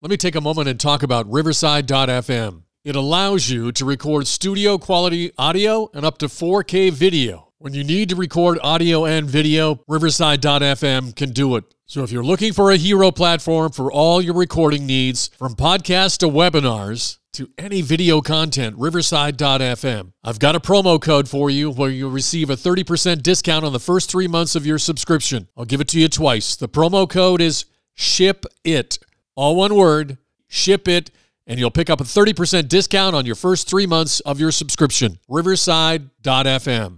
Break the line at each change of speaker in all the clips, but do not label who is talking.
Let me take a moment and talk about Riverside.fm. It allows you to record studio quality audio and up to 4K video. When you need to record audio and video, Riverside.fm can do it. So if you're looking for a hero platform for all your recording needs, from podcasts to webinars to any video content, Riverside.fm. I've got a promo code for you where you'll receive a 30% discount on the first 3 months of your subscription. I'll give it to you twice. The promo code is SHIPIT. All one word, SHIPIT, and you'll pick up a 30% discount on your first 3 months of your subscription. Riverside.fm.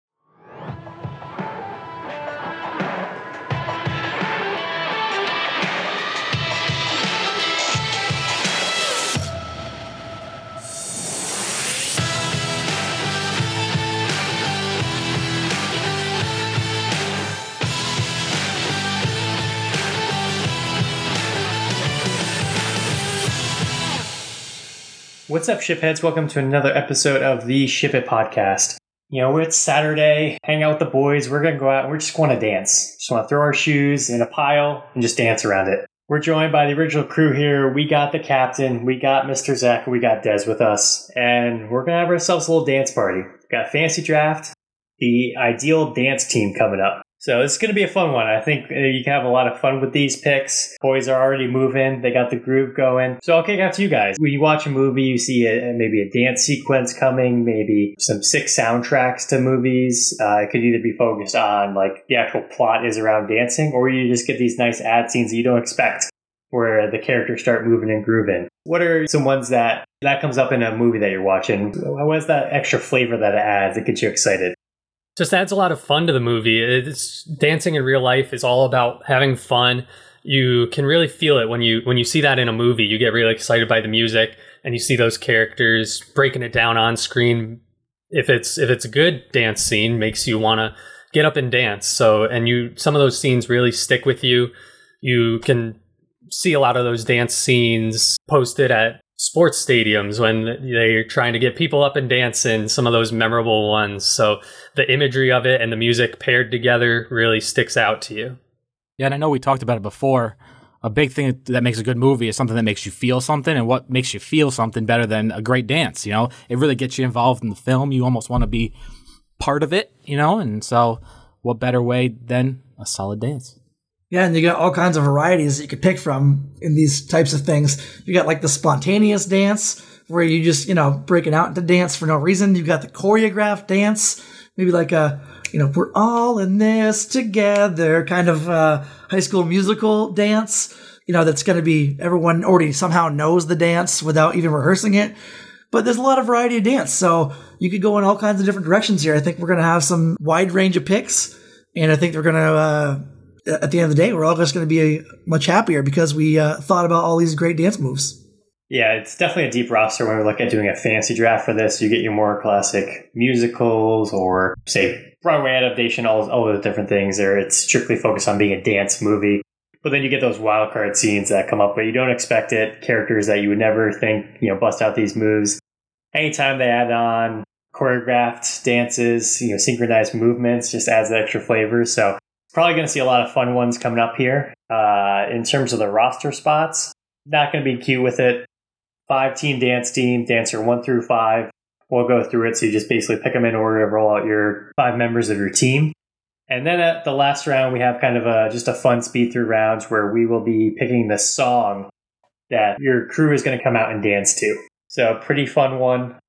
What's up, shipheads? Welcome to another episode of the Ship It podcast. You know, it's Saturday, hang out with the boys, we're going to go out and we're just going to dance. Just want to throw our shoes in a pile and just dance around it. We're joined by the original crew here. We got the captain, we got Mr. Zach, we got Des with us, and we're going to have ourselves a little dance party. We've got Fantasy Draft, the ideal dance team coming up. So it's going to be a fun one. I think you can have a lot of fun with these picks. Boys are already moving. They got the groove going. So I'll kick it out to you guys. When you watch a movie, you see maybe a dance sequence coming, maybe some sick soundtracks to movies. It could either be focused on like the actual plot is around dancing, or you just get these nice ad scenes that you don't expect where the characters start moving and grooving. What are some ones that comes up in a movie that you're watching? What is that extra flavor that it adds that gets you excited?
Just adds a lot of fun to the movie. Dancing in real life is all about having fun. You can really feel it when you see that in a movie. You get really excited by the music and you see those characters breaking it down on screen. If it's a good dance scene, makes you want to get up and dance. So some of those scenes really stick with you. You can see a lot of those dance scenes posted at sports stadiums when they're trying to get people up and dancing, some of those memorable ones. So the imagery of it and the music paired together really sticks out to you.
Yeah, and I know we talked about it before. A big thing that makes a good movie is something that makes you feel something, and what makes you feel something better than a great dance, you know? It really gets you involved in the film. You almost want to be part of it, you know? And so what better way than a solid dance?
Yeah, and you got all kinds of varieties that you could pick from in these types of things. You got like the spontaneous dance where you just, break it out into dance for no reason. You've got the choreographed dance, maybe like we're all in this together kind of High School Musical dance, that's going to be everyone already somehow knows the dance without even rehearsing it. But there's a lot of variety of dance, so you could go in all kinds of different directions here. I think we're going to have some wide range of picks, and I think we're going to... at the end of the day, we're all just going to be much happier because we thought about all these great dance moves.
Yeah, it's definitely a deep roster when we look at doing a fantasy draft for this. You get your more classic musicals or, say, Broadway adaptation, all those different things there. It's strictly focused on being a dance movie. But then you get those wild card scenes that come up, but you don't expect it. Characters that you would never think, bust out these moves. Anytime they add on choreographed dances, synchronized movements, just adds that extra flavor. So probably going to see a lot of fun ones coming up here. In terms of the roster spots, not going to be cute with it. 5-team dance team, dancer 1 through 5. We'll go through it, so you just basically pick them in order to roll out your 5 members of your team. And then at the last round, we have kind of just a fun speed through rounds where we will be picking the song that your crew is going to come out and dance to. So pretty fun one.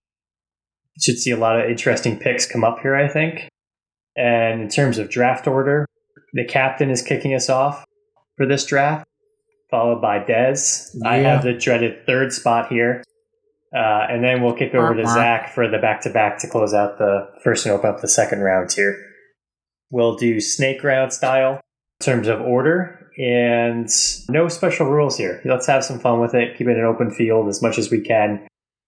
Should see a lot of interesting picks come up here, I think. And in terms of draft order, the captain is kicking us off for this draft, followed by Des. Yeah. I have the dreaded 3rd spot here. And then we'll kick over to Zach for the back-to-back to close out the first and open up the second round here. We'll do snake round style in terms of order, and no special rules here. Let's have some fun with it, keep it an open field as much as we can.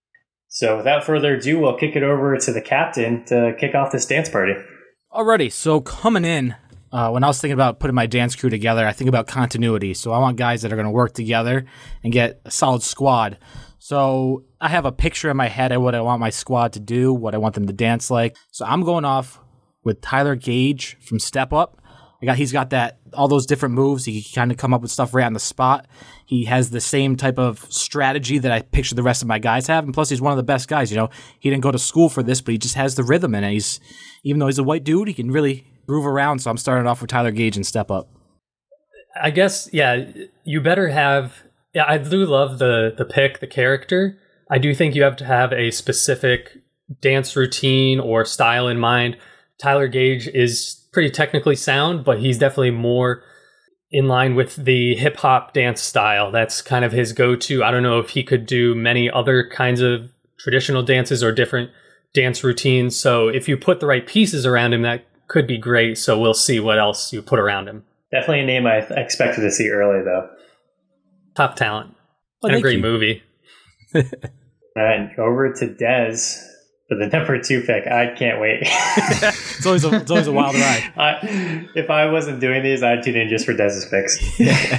So without further ado, we'll kick it over to the captain to kick off this dance party.
Alrighty, so coming in, when I was thinking about putting my dance crew together, I think about continuity. So I want guys that are going to work together and get a solid squad. So I have a picture in my head of what I want my squad to do, what I want them to dance like. So I'm going off with Tyler Gage from Step Up. He's got all those different moves. He can kind of come up with stuff right on the spot. He has the same type of strategy that I picture the rest of my guys have, and plus he's one of the best guys. You know, he didn't go to school for this, but he just has the rhythm, and even though he's a white dude, he can really groove around. So I'm starting off with Tyler Gage and Step Up.
I guess, yeah, you better have. Yeah, I do love the pick, the character. I do think you have to have a specific dance routine or style in mind. Tyler Gage is pretty technically sound, but he's definitely more in line with the hip hop dance style. That's kind of his go-to. I don't know if he could do many other kinds of traditional dances or different dance routines. So if you put the right pieces around him, that could be great. So we'll see what else you put around him.
Definitely a name I expected to see early, though.
Top talent. And a great movie.
All right, over to Dez for the number 2 pick. I can't wait.
It's always a wild ride.
If I wasn't doing these, I'd tune in just for Dez's picks.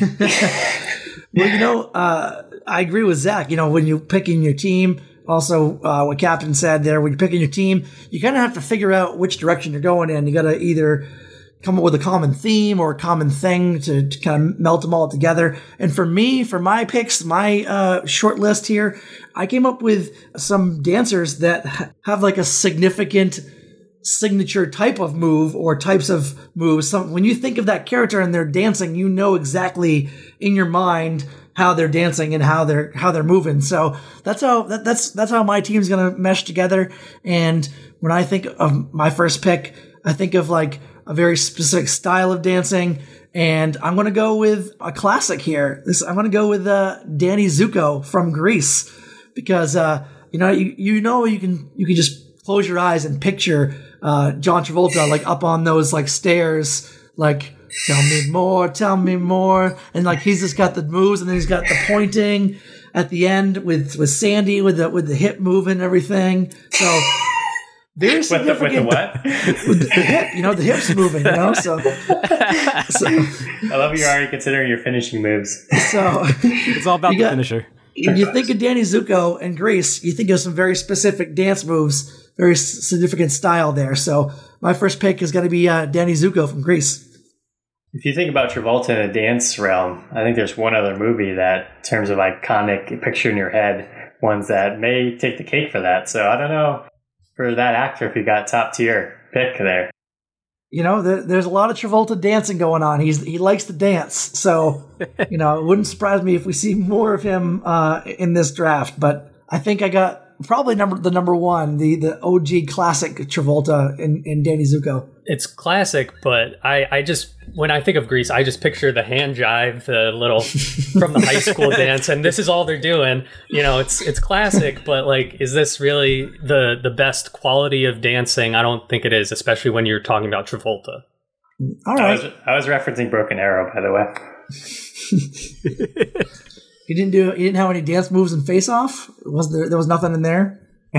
Well, I agree with Zach. When you're picking your team, also what Captain said there, when you're picking your team, you kind of have to figure out which direction you're going in. You got to either come up with a common theme or a common thing to kind of melt them all together. And for me, for my picks, my short list here, I came up with some dancers that have like a significant signature type of move or types of moves. So when you think of that character and they're dancing, you know exactly in your mind how they're dancing and how they're moving. So that's how my team's gonna mesh together. And when I think of my first pick, I think of like a very specific style of dancing, and I'm going to go with a classic here. I'm going to go with Danny Zuko from Grease, because you can just close your eyes and picture John Travolta like up on those like stairs, like tell me more, and like he's just got the moves, and then he's got the pointing at the end with Sandy with the hip move and everything. So. Very significant.
With the what?
With the hip, the hips moving, So
I love you're already considering your finishing moves.
So
it's all about the finisher.
You think of Danny Zuko and Grease, you think of some very specific dance moves, very significant style there. So my first pick is going to be Danny Zuko from Grease.
If you think about Travolta in a dance realm, I think there's one other movie that, in terms of iconic picture in your head, ones that may take the cake for that. So I don't know. For that actor, if you got top tier pick there.
There's a lot of Travolta dancing going on. He likes to dance. So, it wouldn't surprise me if we see more of him in this draft. But I think I got probably the number one, the OG classic Travolta in Danny Zuko.
It's classic, but I just, when I think of Grease, I just picture the hand jive, the little from the high school dance, and this is all they're doing. It's classic, but like, is this really the best quality of dancing? I don't think it is, especially when you're talking about Travolta.
All right.
I was referencing Broken Arrow, by the way.
He didn't have any dance moves in Face Off? There was nothing in there?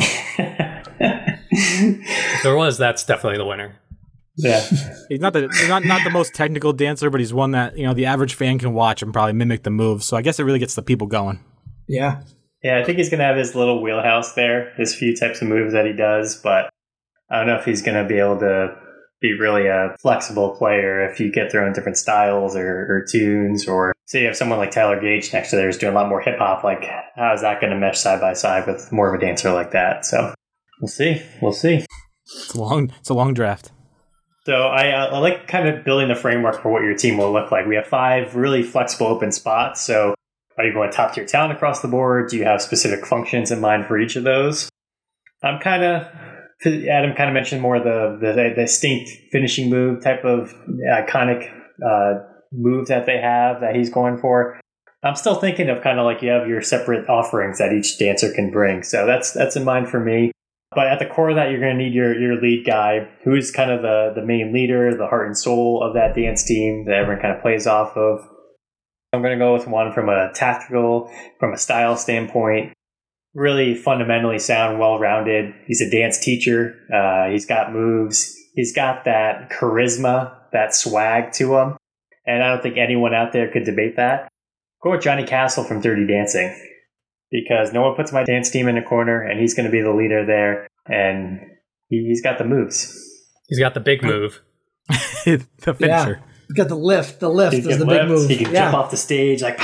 If there was, that's definitely the winner.
Yeah.
He's not the most technical dancer, but he's one that, the average fan can watch and probably mimic the moves. So I guess it really gets the people going.
Yeah.
Yeah, I think he's going to have his little wheelhouse there, his few types of moves that he does, but I don't know if he's going to be able to be really a flexible player if you get thrown different styles or tunes, or say you have someone like Tyler Gage next to there who's doing a lot more hip hop. Like, how is that going to mesh side by side with more of a dancer like that? So we'll see.
It's a long draft.
So I like kind of building the framework for what your team will look like. We have 5 really flexible open spots. So are you going top tier talent across the board? Do you have specific functions in mind for each of those? Adam kind of mentioned more the distinct finishing move type of iconic move that they have that he's going for. I'm still thinking of kind of like you have your separate offerings that each dancer can bring. So that's in mind for me. But at the core of that, you're going to need your lead guy, who's kind of the main leader, the heart and soul of that dance team that everyone kind of plays off of. I'm going to go with one from a style standpoint. Really fundamentally sound, well-rounded. He's a dance teacher. He's got moves. He's got that charisma, that swag to him. And I don't think anyone out there could debate that. Go with Johnny Castle from Dirty Dancing, because no one puts my dance team in a corner, and he's going to be the leader there. And he's got the moves.
He's got the big move.
The finisher.
Yeah. He's got the lift. The lift is the big move.
He can jump off the stage like, pow,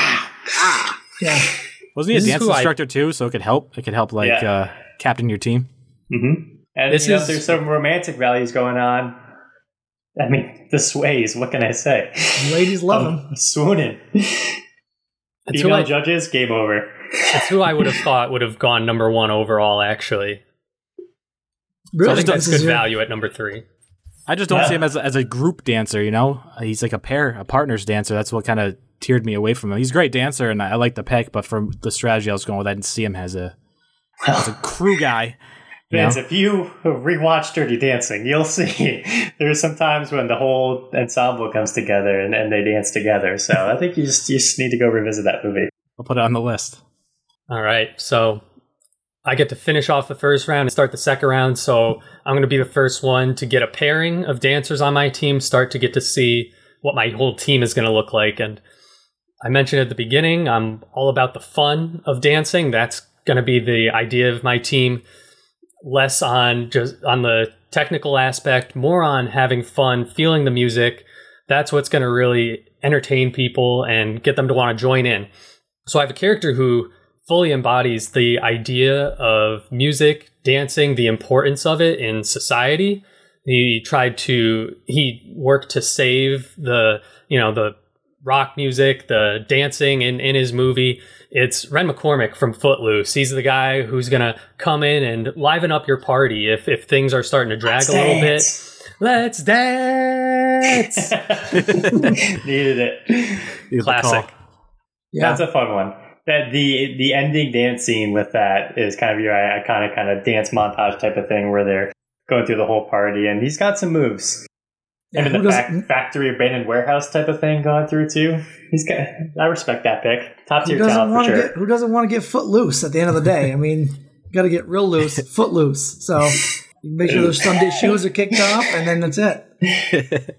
Yeah.
Wasn't he a
This is
dance
who I-
instructor too? So it could help. It could help captain your team.
And
This is-
there's some romantic values going on. I mean, the sways, what can I say?
Ladies love him.
Swooning.
It's who
Female
I-
judges, game over.
It's who I would have thought would have gone number 1 overall, actually. So
Really?
I think that's
This is
good
your-
value at number 3.
I just don't
Yeah.
see him as a group dancer. He's like a partners dancer. That's what kind of tiered me away from him. He's a great dancer, and I like the pick. But from the strategy I was going with, I didn't see him as a crew guy.
Vince, if you rewatch Dirty Dancing, you'll see there's some times when the whole ensemble comes together and they dance together. So I think you just need to go revisit that movie.
I'll put it on the list.
All right, so I get to finish off the first round and start the second round. So I'm going to be the first one to get a pairing of dancers on my team, start to get to see what my whole team is going to look like. And I mentioned at the beginning, I'm all about the fun of dancing. That's going to be the idea of my team. Less on just on the technical aspect, more on having fun, feeling the music. That's what's going to really entertain people and get them to want to join in. So I have a character who fully embodies the idea of music, dancing, the importance of it in society. He worked to save the rock music, the dancing in his movie. It's Ren McCormick from Footloose. He's the guy who's going to come in and liven up your party if things are starting to drag a little bit. Let's dance!
Needed it.
Classic.
Yeah.
That's a fun one. That the ending dance scene with that is kind of your iconic kind of dance montage type of thing where they're going through the whole party, and he's got some moves.
Yeah,
And
who
the
doesn't-
factory abandoned warehouse type of thing going through too. I respect that pick. Top
Who
tier
doesn't
talent
want
for
to
sure.
get? Who doesn't want to get foot loose at the end of the day? I mean, you got to get real loose, foot loose. So you make sure those Sunday shoes are kicked off, and then that's it.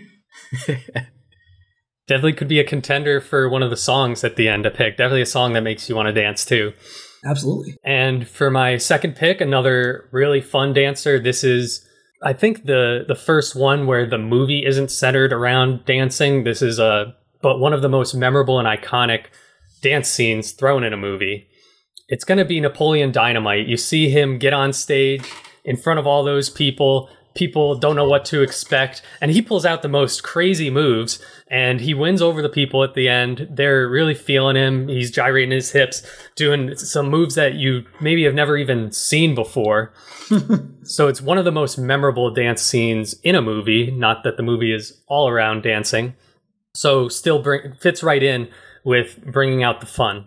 Definitely could be a contender for one of the songs at the end to pick. Definitely a song that makes you want to dance too.
Absolutely.
And for my second pick, another really fun dancer. This is, I think, the first one where the movie isn't centered around dancing. This is but one of the most memorable and iconic dance scenes thrown in a movie. It's going to be Napoleon Dynamite. You see him get on stage in front of all those people. People don't know what to expect, and he pulls out the most crazy moves, and he wins over the people at the end. They're really feeling him. He's gyrating his hips, doing some moves that you maybe have never even seen before. So it's one of the most memorable dance scenes in a movie, not that the movie is all around dancing. So still fits right in with bringing out the fun.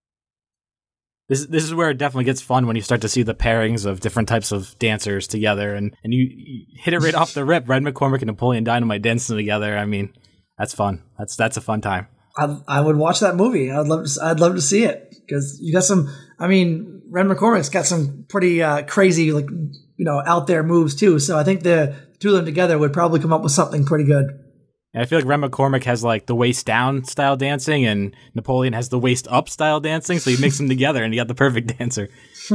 This is where it definitely gets fun when you start to see the pairings of different types of dancers together, and you hit it right off the rip. Red McCormick and Napoleon Dynamite dancing together. I mean, that's fun. That's a fun time.
I would watch that movie. I'd love to see it because you got some. I mean, Ren McCormick's got some pretty crazy, out there moves too. So I think the two of them together would probably come up with something pretty good.
And I feel like Ren McCormick has like the waist down style dancing, and Napoleon has the waist up style dancing. So you mix them together, and you got the perfect dancer.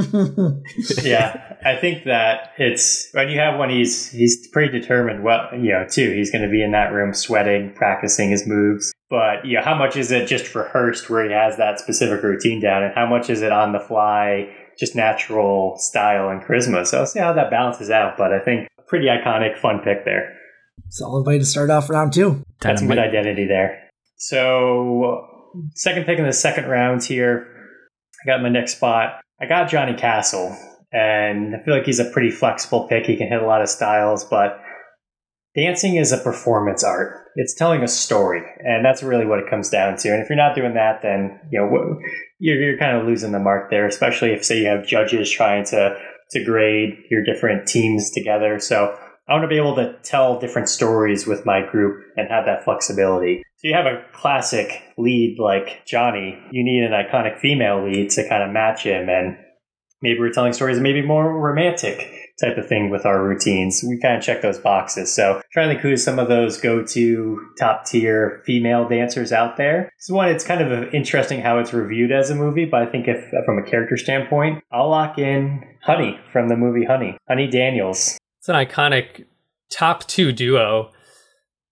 Yeah, I think that it's when you have one. He's pretty determined. Well, too. He's going to be in that room sweating, practicing his moves. But how much is it just rehearsed, where he has that specific routine down, and how much is it on the fly, just natural style and charisma? So I'll see how that balances out. But I think pretty iconic, fun pick there.
Solid way to start off round two.
That's some good identity there. So, second pick in the second round here. I got my next spot. I got Johnny Castle, and I feel like he's a pretty flexible pick. He can hit a lot of styles, but dancing is a performance art. It's telling a story, and that's really what it comes down to. And if you're not doing that, then you're kind of losing the mark there, especially if, say, you have judges trying to grade your different teams together. So I want to be able to tell different stories with my group and have that flexibility. So you have a classic lead like Johnny. You need an iconic female lead to kind of match him. And maybe we're telling stories, maybe more romantic type of thing with our routines. We kind of check those boxes. So trying to think who's some of those go-to top tier female dancers out there. So one, it's kind of interesting how it's reviewed as a movie, but I think if from a character standpoint, I'll lock in Honey from the movie Honey. Honey Daniels.
It's an iconic top two duo.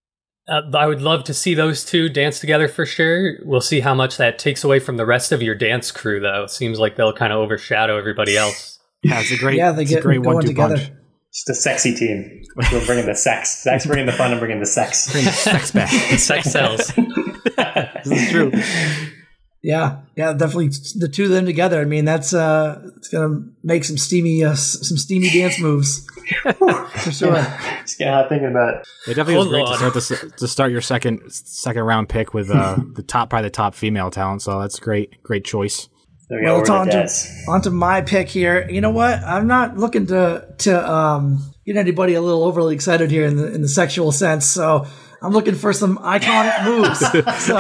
I would love to see those two dance together for sure. We'll see how much that takes away from the rest of your dance crew, though. It seems like they'll kind of overshadow everybody else.
Yeah, it's a great,
Yeah, they
it's a
get
great
going
1-2
together.
punch.
Just a sexy team. We're bringing the sex. Zach's bringing the fun and bringing the sex.
Bring the sex back.
Sex sells.
This is true.
Yeah, definitely the two of them together. I mean, that's it's gonna make some steamy dance moves for sure.
Just get hot thinking about it.
It definitely was
Hold
great to start your second round pick with probably the top female talent. So that's a great choice.
There we
Well,
go.
it's
Over the jazz.
onto my pick here. You know what? I'm not looking to get anybody a little overly excited here in the sexual sense. So I'm looking for some iconic moves. So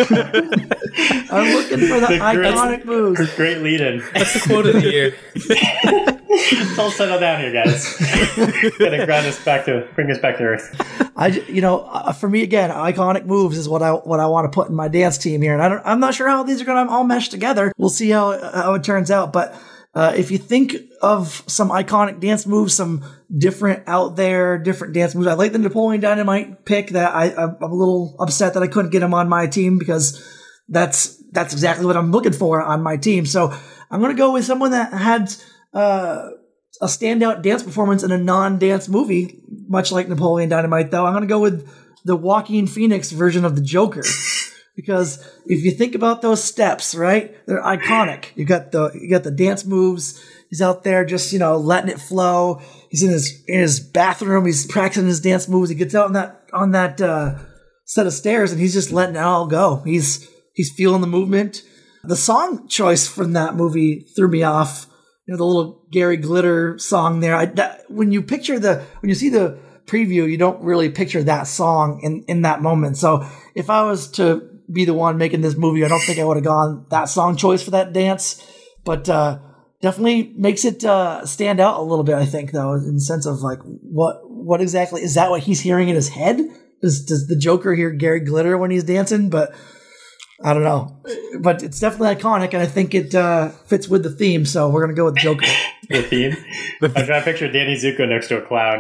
I'm looking for the iconic moves.
Great lead-in.
That's the quote of the year.
Let's all settle down here, guys. Gotta bring us back to earth.
For me again, iconic moves is what I want to put in my dance team here, and I'm not sure how these are going to all mesh together. We'll see how it turns out. But if you think of some iconic dance moves, some different dance moves, I like the Napoleon Dynamite pick. That I'm a little upset that I couldn't get him on my team because that's exactly what I'm looking for on my team. So I'm going to go with someone that had a standout dance performance in a non-dance movie, much like Napoleon Dynamite, though. I'm going to go with the Joaquin Phoenix version of the Joker. Because if you think about those steps, right, they're iconic. You got the dance moves. He's out there just, letting it flow. He's in his bathroom. He's practicing his dance moves. He gets out on that set of stairs and he's just letting it all go. He's feeling the movement. The song choice from that movie threw me off. The little Gary Glitter song there. When you see the preview, you don't really picture that song in that moment. So if I was to be the one making this movie, I don't think I would have gone that song choice for that dance. But definitely makes it stand out a little bit, I think, though, in the sense of like what exactly is that what he's hearing in his head? Does the Joker hear Gary Glitter when he's dancing? But I don't know. But it's definitely iconic, and I think it fits with the theme, so we're going to go with Joker.
The theme? I'm trying to picture Danny Zuko next to a clown.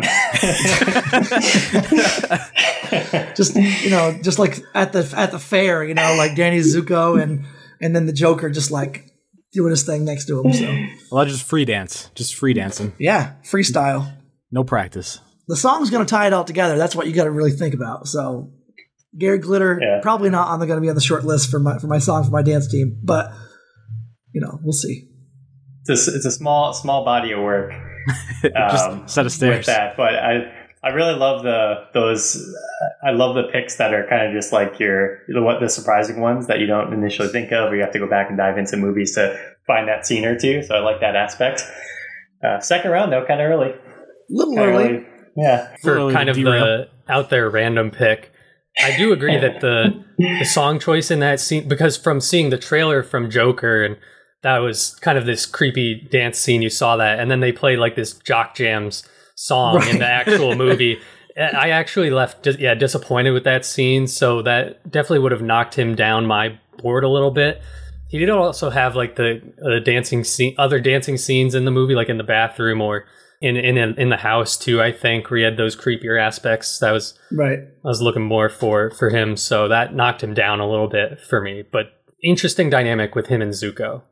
just like at the fair, like Danny Zuko and then the Joker just like doing his thing next to him. So
Well, just free dancing.
yeah, freestyle.
No practice.
The song's going to tie it all together. That's what you got to really think about. So Gary Glitter, probably not going to be on the short list for my song for my dance team, but we'll see.
It's a small body of work.
Just a set of stairs.
With that, but I really love I love the picks that are kind of just like the surprising ones that you don't initially think of, or you have to go back and dive into movies to find that scene or two. So I like that aspect. Second round though, kind of early.
A little early.
Yeah.
For kind of the out there random pick, I do agree that the song choice in that scene, because from seeing the trailer from Joker, and that was kind of this creepy dance scene, you saw that, and then they played like this Jock Jams song in the actual movie. I actually left disappointed with that scene, so that definitely would have knocked him down my board a little bit. He did also have like the other dancing scenes in the movie, like in the bathroom or in the house too, I think, where he had those creepier aspects. That was
right.
I was looking more for him, so that knocked him down a little bit for me. But interesting dynamic with him and Zuko.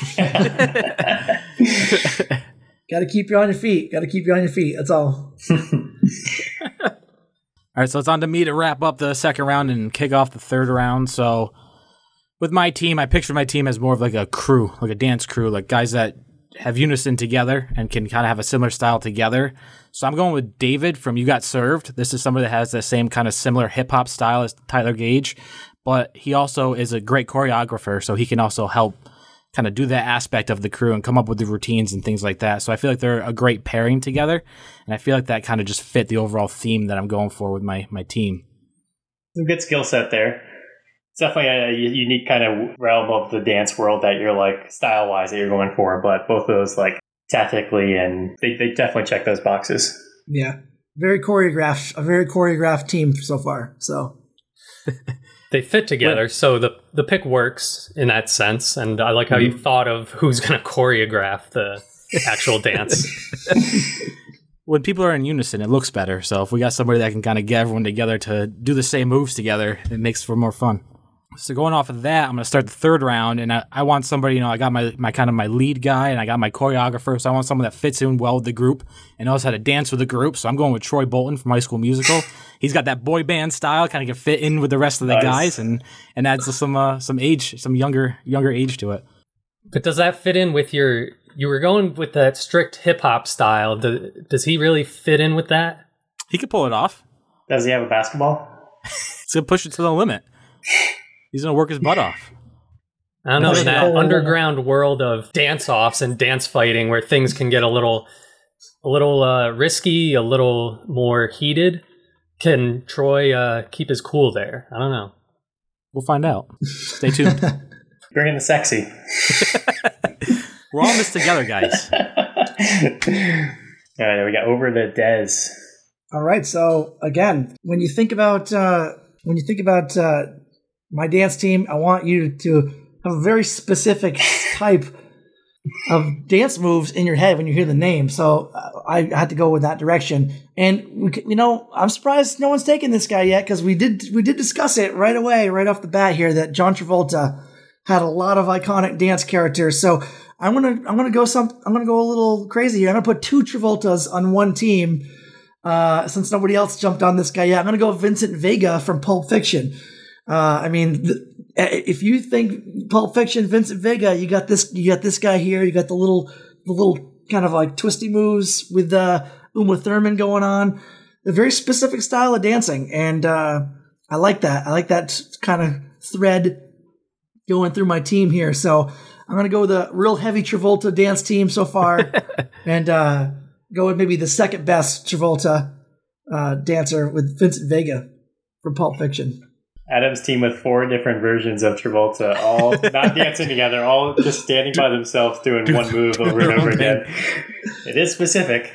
Got to keep you on your feet. That's all.
All right, so it's on to me to wrap up the second round and kick off the third round. So with my team, I picture my team as more of like a crew, like a dance crew, like guys that have unison together and can kind of have a similar style together. So I'm going with David from You Got Served. This is somebody that has the same kind of similar hip-hop style as Tyler Gage, but he also is a great choreographer, so he can also help kind of do that aspect of the crew and come up with the routines and things like that. So I feel like they're a great pairing together, and I feel like that kind of just fit the overall theme that I'm going for with my team.
A good skill set there. It's definitely a unique kind of realm of the dance world that you're like style-wise that you're going for, but both of those like tactically, and they definitely check those boxes.
Yeah. A very choreographed team so far. So
they fit together, so the pick works in that sense, and I like how you thought of who's going to choreograph the actual dance.
when people are in unison, it looks better. So if we got somebody that can kind of get everyone together to do the same moves together, it makes for more fun. So going off of that, I'm going to start the third round, and I want somebody, I got my kind of my lead guy, and I got my choreographer, so I want someone that fits in well with the group and knows how to dance with the group. So I'm going with Troy Bolton from High School Musical. He's got that boy band style, kind of can fit in with the rest of the guys, and adds some age, some younger age to it.
But does that fit in with you were going with that strict hip hop style? Does he really fit in with that?
He could pull it off.
Does he have a basketball?
He's going to push it to the limit. He's going to work his butt off.
I don't know, in that underground world of dance-offs and dance fighting where things can get a little risky, a little more heated, can Troy keep his cool there? I don't know.
We'll find out. Stay tuned.
Bring in the sexy.
We're all in this together, guys.
All right, we got over to Dez.
All right, so again, when you think about my dance team, I want you to have a very specific type of dance moves in your head when you hear the name. So I had to go with that direction. And I'm surprised no one's taken this guy yet, because we did discuss it right away, right off the bat here, that John Travolta had a lot of iconic dance characters. So I'm gonna go a little crazy here. I'm gonna put two Travoltas on one team, since nobody else jumped on this guy yet. I'm gonna go Vincent Vega from Pulp Fiction. If you think Pulp Fiction, Vincent Vega, you got this guy here. You got the little kind of like twisty moves with Uma Thurman going on. A very specific style of dancing, and I like that. I like that kind of thread going through my team here. So I'm gonna go with a real heavy Travolta dance team so far, and go with maybe the second best Travolta dancer with Vincent Vega from Pulp Fiction.
Adam's team with 4 different versions of Travolta, all not dancing together, all just standing by themselves doing one move over and over again. It is specific.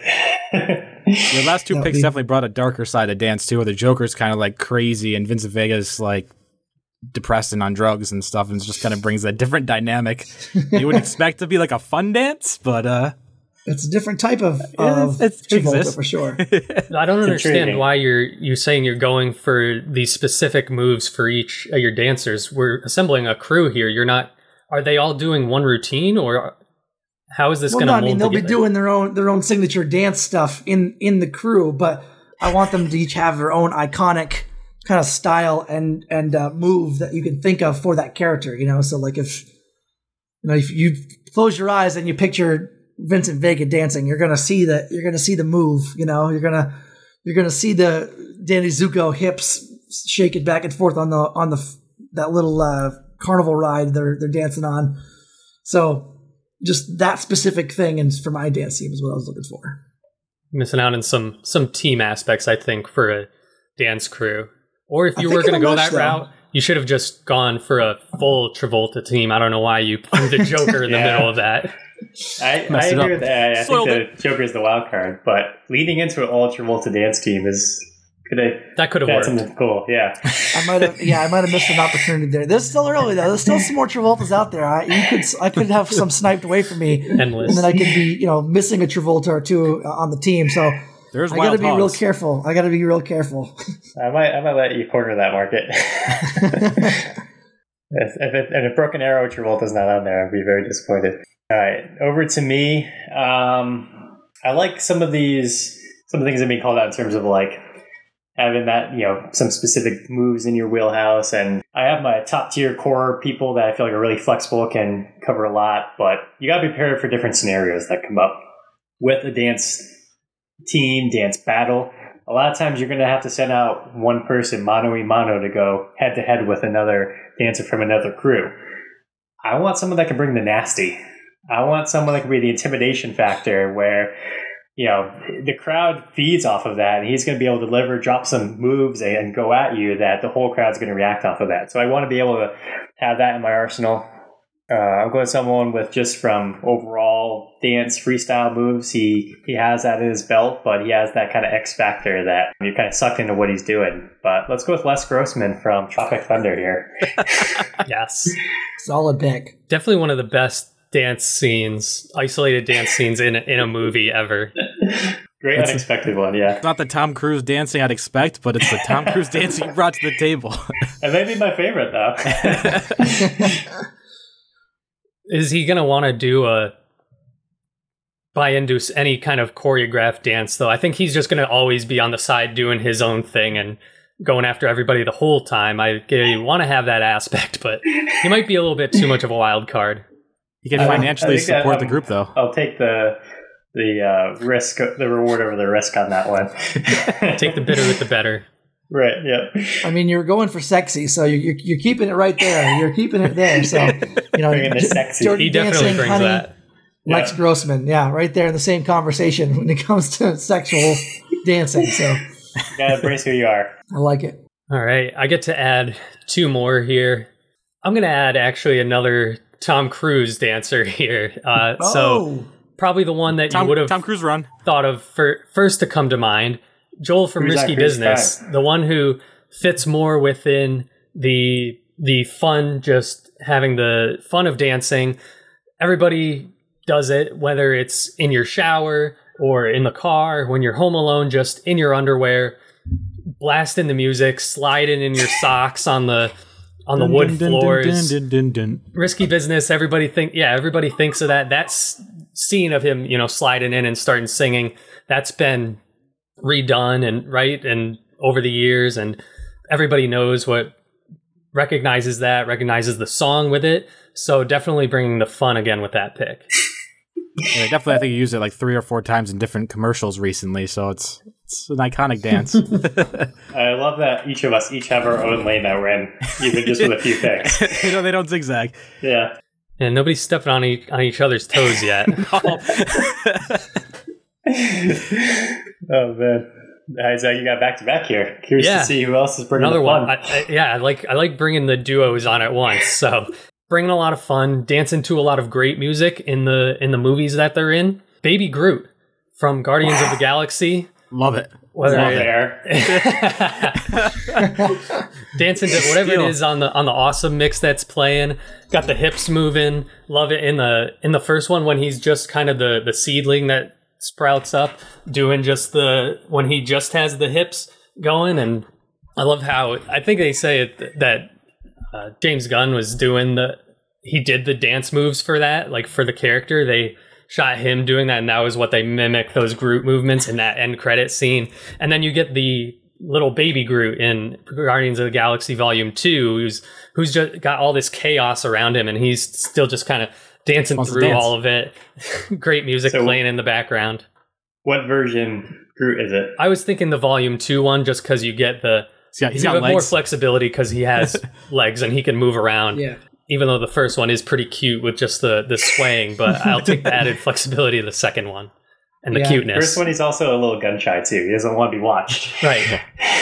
The last two picks definitely brought a darker side of dance too, where the Joker's kind of like crazy and Vincent Vega's like depressed and on drugs and stuff, and it just kind of brings a different dynamic. You would expect to be like a fun dance, but
it's a different type of Travolta for sure.
I don't understand why you're saying you're going for these specific moves for each of your dancers. We're assembling a crew here. You're not. Are they all doing one routine, or how is this going to mold together?
They'll be doing their own signature dance stuff in the crew, but I want them to each have their own iconic kind of style and move that you can think of for that character. So like if you close your eyes and you picture Vincent Vega dancing, you're gonna see the move. You're gonna see the Danny Zuko hips shaking back and forth on that little carnival ride they're dancing on. So just that specific thing, and for my dance team is what I was looking for.
Missing out on some team aspects, I think, for a dance crew. Or if you were going to go that route, you should have just gone for a full Travolta team. I don't know why you put the Joker in the middle of that.
I agree with that. I think the Joker is the wild card, but leading into an all Travolta dance team could have worked. Something cool. Yeah,
I might have missed an opportunity there. There's still early though. There's still some more Travoltas out there. I could have some sniped away from me,
endless,
and then I could be missing a Travolta or two on the team. So I got to be real careful. I
might let you corner that market. If Broken Arrow Travolta's not on there, I'd be very disappointed. All right, over to me. I like some of the things that have been called out in terms of like having that, some specific moves in your wheelhouse. And I have my top tier core people that I feel like are really flexible, can cover a lot, but you got to be prepared for different scenarios that come up with a dance team, dance battle. A lot of times you're going to have to send out one person mano a mano to go head to head with another dancer from another crew. I want someone that can bring the nasty. I want someone that can be the intimidation factor where, the crowd feeds off of that, and he's going to be able to deliver, drop some moves and go at you that the whole crowd's going to react off of that. So I want to be able to have that in my arsenal. I'm going to someone with just from overall dance freestyle moves. He has that in his belt, but he has that kind of X factor that you're kind of sucked into what he's doing. But let's go with Les Grossman from Tropic Thunder here.
Yes.
Solid pick.
Definitely one of the best isolated dance scenes in a movie ever.
Great unexpected one, yeah.
It's not the Tom Cruise dancing I'd expect, but it's the Tom Cruise dancing you brought to the table.
It may be my favorite, though.
Is he going to want to do buy into any kind of choreographed dance, though? I think he's just going to always be on the side doing his own thing and going after everybody the whole time. I want to have that aspect, but he might be a little bit too much of a wild card.
He can financially support the group, though.
I'll take the risk, the reward over the risk on that one.
Take the bitter with the better.
Right. Yeah.
I mean, you're going for sexy, so you're keeping it right there. You're keeping it there. So
bringing the sexy.
He definitely brings
honey,
that.
Lex Grossman, right there in the same conversation when it comes to sexual dancing. So
You gotta embrace who you are.
I like it.
All right, I get to add 2 more here. I'm going to add actually another Tom Cruise dancer here. So probably the one that you would have
Tom Cruise run
thought of first to come to mind, Joel from Risky Business, the one who fits more within the fun, just having the fun of dancing. Everybody does it, whether it's in your shower or in the car, when you're home alone, just in your underwear, blasting the music, sliding in your socks on the wood floors. Risky Business. Everybody thinks of that scene of him, sliding in and starting singing. That's been redone and over the years, and everybody recognizes the song with it. So definitely bringing the fun again with that pick.
Yeah, definitely. I think you used it like 3 or 4 times in different commercials recently, so it's an iconic dance.
I love that each of us have our own lane that we're in, even just with a few picks.
They don't zigzag.
Yeah.
And nobody's stepping on each other's toes yet.
Oh man, Isaac, you got back to back here. Curious to see who else is bringing
another
the fun.
one. I like bringing the duos on at once. So bringing a lot of fun, dancing to a lot of great music in the movies that they're in. Baby Groot from Guardians of the Galaxy.
Love it.
Dancing to whatever it is on the awesome mix that's playing. Got the hips moving. Love it in the first one when he's just kind of the seedling that sprouts up, doing just when he just has the hips going. And I love how I think they say that James Gunn was he did the dance moves for that, like for the character. They shot him doing that, and that was what they mimic, those Groot movements in that end credit scene. And then you get the little baby Groot in Guardians of the Galaxy Volume 2, who's just got all this chaos around him, and he's still just kind of dancing through all of it. Great music playing in the background.
What version Groot is it?
I was thinking the Volume 2 one, just because you get
he's got
more flexibility because he has legs and he can move around.
Yeah.
Even though the first one is pretty cute with just the swaying, but I'll take the added flexibility of the second one and the cuteness.
First one, he's also a little gun shy too. He doesn't want to be watched.
Right.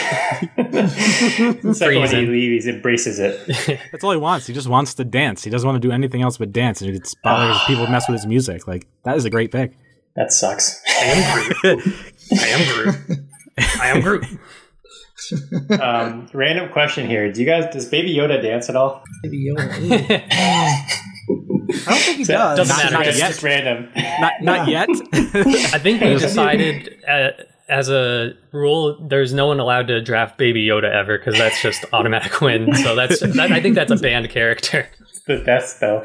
The second one, he embraces it.
That's all he wants. He just wants to dance. He doesn't want to do anything else but dance. And it bothers people mess with his music. Like, that is a great pick.
That sucks.
I am Groot.
Random question here. Does Baby Yoda dance at all?
Baby Yoda. I don't think he does.
Doesn't matter.
Not yet. Just random.
Not yet.
I think he decided as a rule, there's no one allowed to draft Baby Yoda ever because that's just automatic win. So I think that's a banned character.
It's the best though.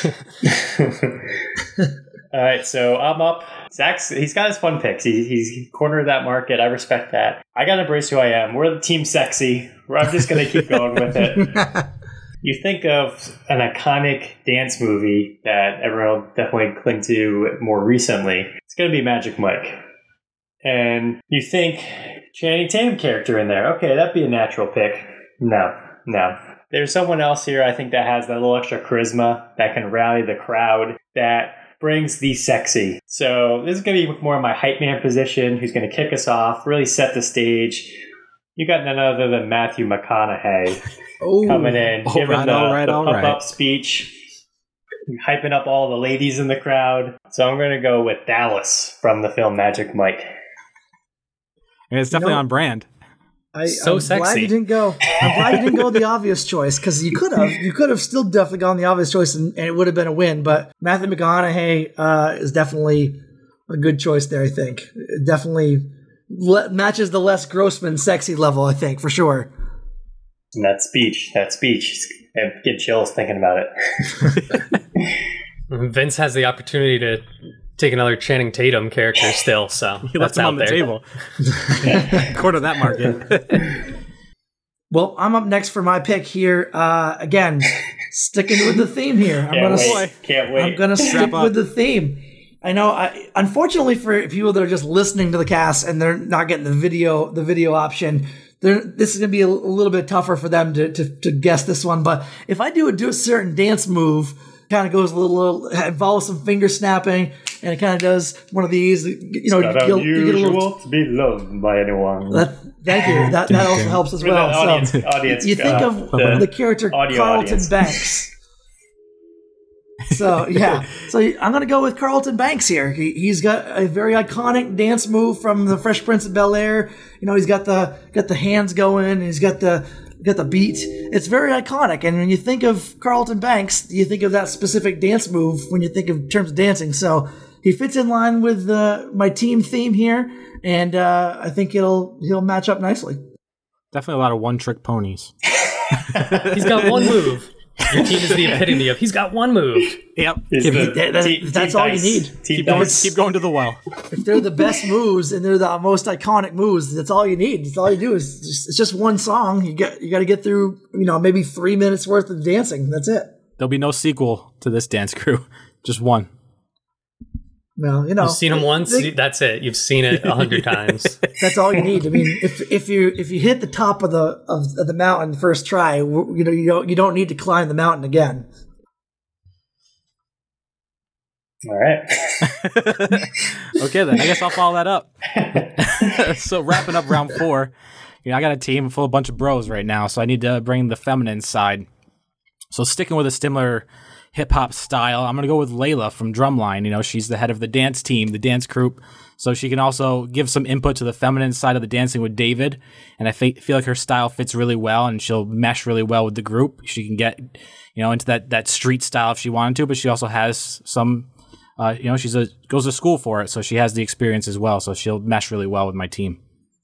All right, so I'm up. Zach's, he's got his fun picks. He's cornered that market. I respect that. I got to embrace who I am. We're the team sexy. I'm just going to keep going with it. You think of an iconic dance movie that everyone will definitely cling to more recently. It's going to be Magic Mike. And you think Channing Tatum character in there. Okay, that'd be a natural pick. No. There's someone else here, I think, that has that little extra charisma that can rally the crowd, that brings the sexy. So this is going to be more of my hype man position, who's going to kick us off, really set the stage. You got none other than Matthew McConaughey coming in, giving the up speech, hyping up all the ladies in the crowd. So I'm going to go with Dallas from the film Magic Mike.
And it's definitely on brand.
I'm
sexy.
Glad you didn't go. I'm glad you didn't go the obvious choice, because you could have still definitely gone the obvious choice and it would have been a win. But Matthew McConaughey is definitely a good choice there, I think. It definitely matches the Les Grossman sexy level, I think, for sure.
And that speech. I get chills thinking about it.
Vince has the opportunity to take another Channing Tatum character still, so
He left him on the table. Quarter that market.
Well, I'm up next for my pick here. Again, sticking with the theme here.
Can't wait.
I'm going to stick with the theme. I know, unfortunately for people that are just listening to the cast and they're not getting the video option, this is going to be a little bit tougher for them to guess this one. But if I do a certain dance move, kind of goes a little involves some finger snapping, and it kind of does one of these. You know,
you get a little to be loved by anyone.
Thank you. That also helps as well.
Audience,
you think of the character Carlton Banks. So yeah, I'm gonna go with Carlton Banks here. He's got a very iconic dance move from the Fresh Prince of Bel-Air. You know, he's got the hands going, and he's got the beat. It's very iconic. And when you think of Carlton Banks, you think of that specific dance move when you think of terms of dancing. So he fits in line with my team theme here, and I think he'll match up nicely.
Definitely a lot of one-trick ponies.
He's got one move. Your team is the epitome of he's got one move.
Yep.
That's all you need.
Keep going to the well.
If they're the best moves and they're the most iconic moves, that's all you need. That's all you do it's just one song. You got to get through, maybe 3 minutes worth of dancing. That's it.
There'll be no sequel to this dance crew. Just one.
No,
you've seen them once. That's it. You've seen it 100 times.
That's all you need. I mean, if you hit the top of the mountain first try, you don't need to climb the mountain again.
All right.
Okay, then I guess I'll follow that up. So wrapping up round 4, I got a team full of a bunch of bros right now, so I need to bring the feminine side. So sticking with a similar hip-hop style, I'm going to go with Layla from Drumline. She's the head of the dance team, the dance group, so she can also give some input to the feminine side of the dancing with David, and I feel like her style fits really well, and she'll mesh really well with the group. She can get, into that street style if she wanted to, but she also has some, goes to school for it, so she has the experience as well, so she'll mesh really well with my team.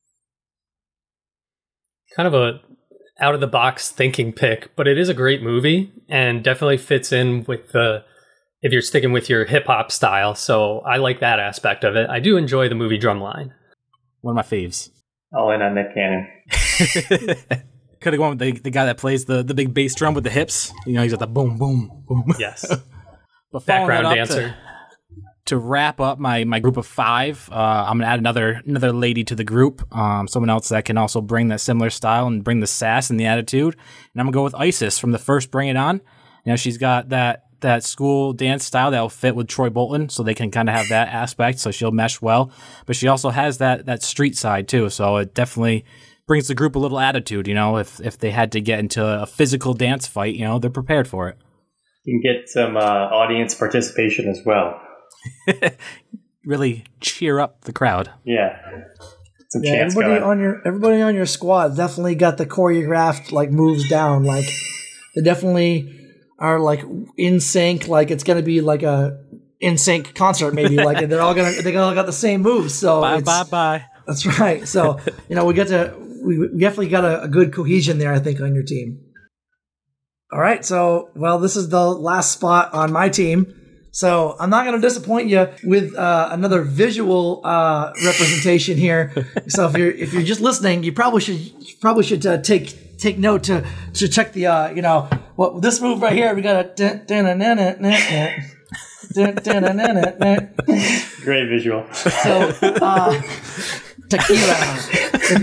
Kind of a out-of-the-box thinking pick, but it is a great movie and definitely fits in with if you're sticking with your hip-hop style, so I like that aspect of it. I do enjoy the movie Drumline.
One of my faves.
All in on Nick Cannon.
Could have gone with the guy that plays the big bass drum with the hips. He's got the boom, boom, boom.
Yes.
But
background dancer.
To wrap up my group of 5, I'm gonna add another lady to the group, someone else that can also bring that similar style and bring the sass and the attitude. And I'm gonna go with Isis from the first Bring It On. She's got that school dance style that'll fit with Troy Bolton, so they can kind of have that aspect. So she'll mesh well, but she also has that street side too. So it definitely brings the group a little attitude. If they had to get into a physical dance fight, they're prepared for it.
You can get some audience participation as well.
Really cheer up the crowd.
Yeah.
Everybody on your squad definitely got the choreographed moves down. They definitely are in sync. It's gonna be a in sync concert maybe. They all got the same moves. So
bye.
That's right. So we definitely got a good cohesion there, I think, on your team. All right. So this is the last spot on my team. So I'm not going to disappoint you with another visual representation here. So if you're just listening, you probably should take note to check the this move right here. We got a
great visual.
So tequila. If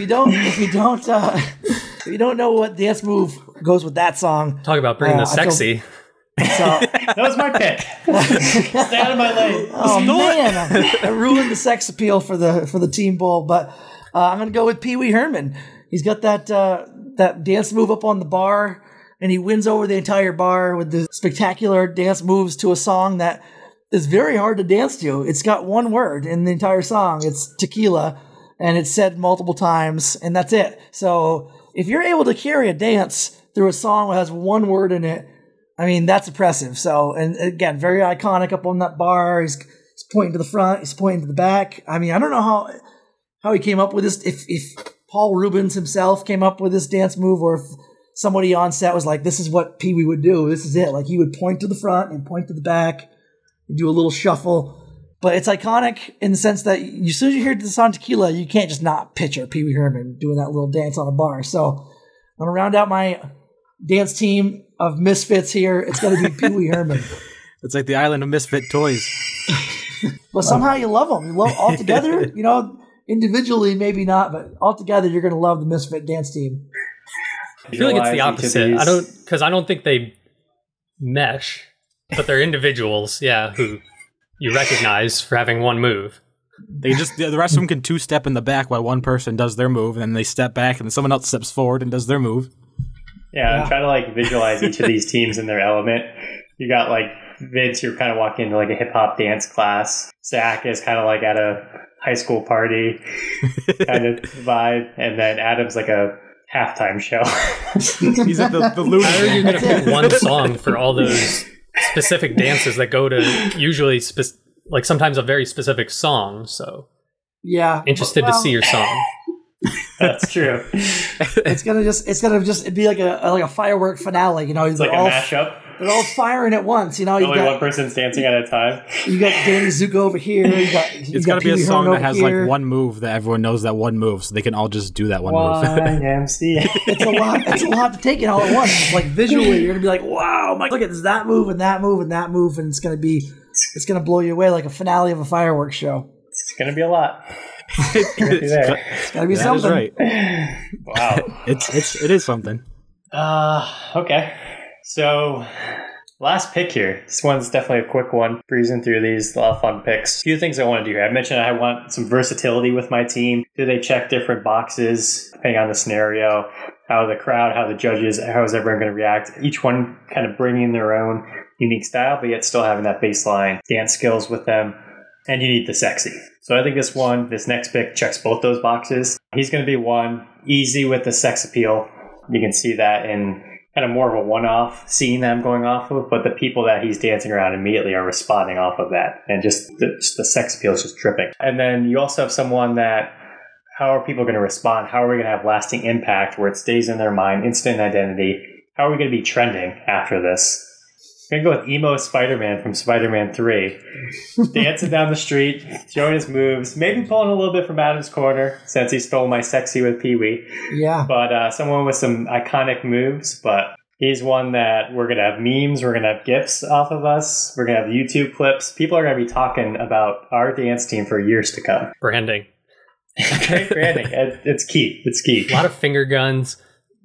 you don't know what dance move goes with that song,
talk about bringing the sexy.
So
that was my pick. Stay out of my lane.
Oh man, I ruined the sex appeal for the team bowl. But I'm gonna go with Pee Wee Herman. He's got that dance move up on the bar, and he wins over the entire bar with the spectacular dance moves to a song that is very hard to dance to. It's got one word in the entire song. It's tequila, and it's said multiple times, and that's it. So if you're able to carry a dance through a song that has one word in it, I mean, that's impressive. So, and again, very iconic up on that bar. He's pointing to the front, he's pointing to the back. I mean, I don't know how he came up with this. If Paul Rubens himself came up with this dance move, or if somebody on set was like, this is what Pee Wee would do. This is it. Like, he would point to the front and point to the back and do a little shuffle. But it's iconic in the sense that as soon as you hear this on Tequila, you can't just not picture Pee Wee Herman doing that little dance on a bar. So I'm going to round out my dance team of misfits here. It's going to be Pee Wee Herman.
It's like the island of misfit toys.
But somehow you love them. You love all together. Individually maybe not, but all together you're going to love the misfit dance team.
I feel like it's the opposite. I don't think they mesh, but they're individuals. Yeah, who you recognize for having one move.
The rest of them can two-step in the back while one person does their move, and then they step back, and then someone else steps forward and does their move.
Yeah, I'm trying to visualize each of these teams in their element. You got Vince, you're kind of walking into a hip hop dance class. Zach is kind of at a high school party kind of vibe, and then Adam's a halftime show.
He's at the Looney.
How are you going to pick one song for all those specific dances that go to usually sometimes a very specific song? So
yeah,
interested to see your song.
That's true.
It's gonna just be like a firework finale.
It's like a mashup.
They're all firing at once.
Only one person's dancing at a time.
You got Danny Zuko over here.
It's got to be a song that has one move that everyone knows that one move, so they can all just do that one move.
YMCA.
It's a lot to take it all at once. It's visually, you're gonna be like, wow, look at this, that move and that move and that move, and it's gonna blow you away like a finale of a fireworks show.
It's gonna be a lot.
It's gotta be something.
Right.
Wow.
It is something.
Okay. So, last pick here. This one's definitely a quick one. Breezing through these, a lot of fun picks. A few things I want to do here. I mentioned I want some versatility with my team. Do they check different boxes depending on the scenario? How the crowd, how the judges, how is everyone going to react? Each one kind of bringing their own unique style, but yet still having that baseline dance skills with them. And you need the sexy. So I think this next pick checks both those boxes. He's going to be one, easy with the sex appeal. You can see that in kind of more of a one-off scene that I'm going off of, but the people that he's dancing around immediately are responding off of that. And just the sex appeal is just dripping. And then you also have someone that, how are people going to respond? How are we going to have lasting impact where it stays in their mind, instant identity? How are we going to be trending after this? I'm going to go with emo Spider-Man from Spider-Man 3. Dancing down the street, showing his moves, maybe pulling a little bit from Adam's corner since he stole my sexy with Pee-wee.
Yeah.
But someone with some iconic moves, but he's one that we're going to have memes, we're going to have GIFs off of us, we're going to have YouTube clips. People are going to be talking about our dance team for years to come.
Branding.
Great branding. It's key. It's key.
A lot of finger guns.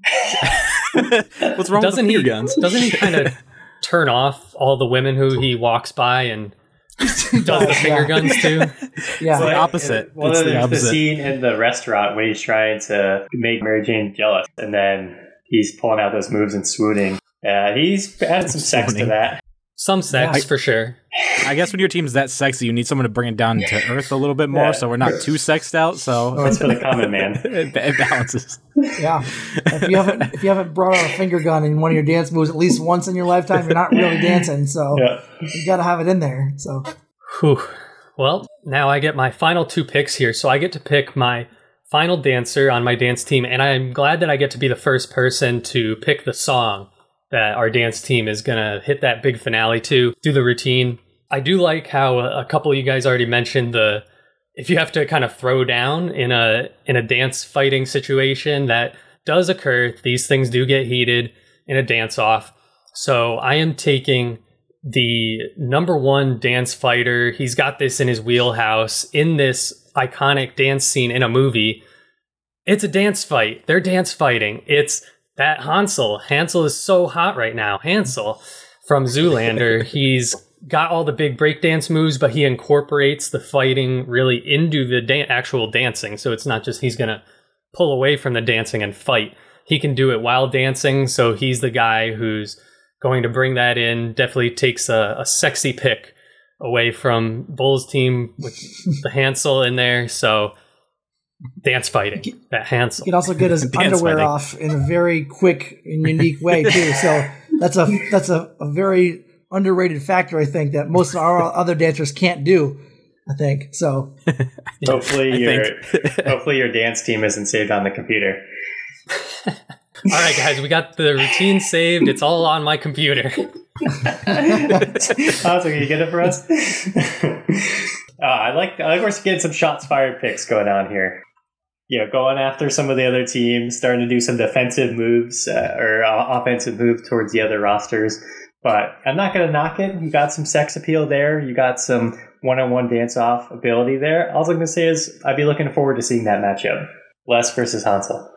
What's wrong with the finger guns?
Doesn't he kind of turn off all the women who he walks by and does the finger guns too?
Yeah,
it's the opposite.
Well,
it's
there's the scene in the restaurant when he's trying to make Mary Jane jealous, and then he's pulling out those moves and swooning. He's added some sex to that.
Some sex for sure.
I guess when your team's that sexy, you need someone to bring it down to earth a little bit more, so we're not too sexed out. So
it's for the common man.
It balances.
Yeah. If you haven't brought out a finger gun in one of your dance moves at least once in your lifetime, you're not really dancing. So you got to have it in there. So.
Whew. Well, now I get my final two picks here. So I get to pick my final dancer on my dance team, and I'm glad that I get to be the first person to pick the song that our dance team is going to hit that big finale to, do the routine. I do like how a couple of you guys already mentioned if you have to kind of throw down in a dance fighting situation, that does occur. These things do get heated in a dance off. So I am taking the number one dance fighter. He's got this in his wheelhouse in this iconic dance scene in a movie. It's a dance fight. They're dance fighting. It's that Hansel. Hansel is so hot right now. Hansel from Zoolander. He's got all the big breakdance moves, but he incorporates the fighting really into the actual dancing. So it's not just he's going to pull away from the dancing and fight. He can do it while dancing. So he's the guy who's going to bring that in. Definitely takes a sexy pick away from Bull's team with the Hansel in there. So dance fighting, that Hansel.
He can also get his underwear off in a very quick and unique way too. So that's a very underrated factor, I think, that most of our other dancers can't do. I think so.
Hopefully your dance team isn't saved on the computer.
All right, guys, we got the routine saved. It's all on my computer.
Awesome, can you get it for us? I like we're getting some shots fired picks going on here. Going after some of the other teams, starting to do some defensive moves or offensive moves towards the other rosters. But I'm not going to knock it. You got some sex appeal there. You got some one-on-one dance-off ability there. All I'm going to say is I'd be looking forward to seeing that matchup. Les versus Hansel.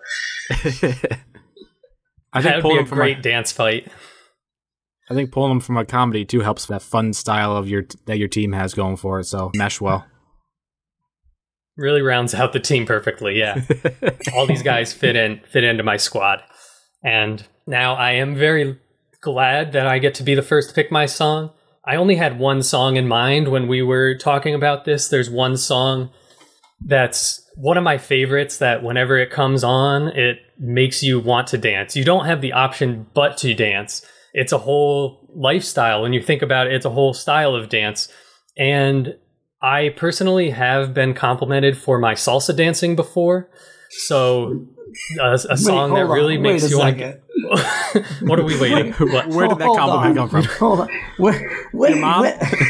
I
That
think
would be a great dance fight.
I think pulling them from a comedy too helps that fun style of that your team has going for it. So mesh well.
Really rounds out the team perfectly. Yeah, all these guys fit into my squad, and now I am very glad that I get to be the first to pick my song. I only had one song in mind when we were talking about this. There's one song that's one of my favorites that whenever it comes on, it makes you want to dance. You don't have the option but to dance. It's a whole lifestyle. When you think about it, it's a whole style of dance. And I personally have been complimented for my salsa dancing before. So a song that really makes you want to... What are we waiting?
Where did that compliment come from?
Hold on. Your mom?